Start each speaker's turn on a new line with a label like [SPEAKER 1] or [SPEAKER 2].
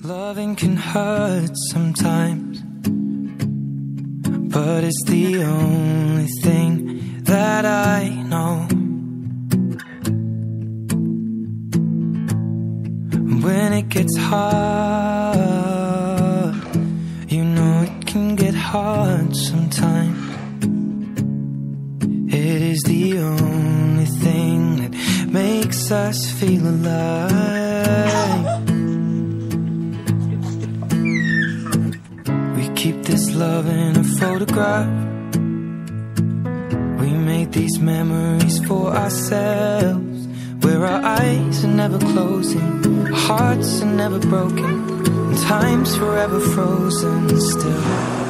[SPEAKER 1] Loving can hurt sometimes, but it's the only thing that I know. When it gets hard, you know it can get hard sometimes. It is the only thing that makes us feel alive. We keep this love in a photograph. We made these memories for ourselves, where our eyes are never closing, our hearts are never broken, and time's forever frozen still.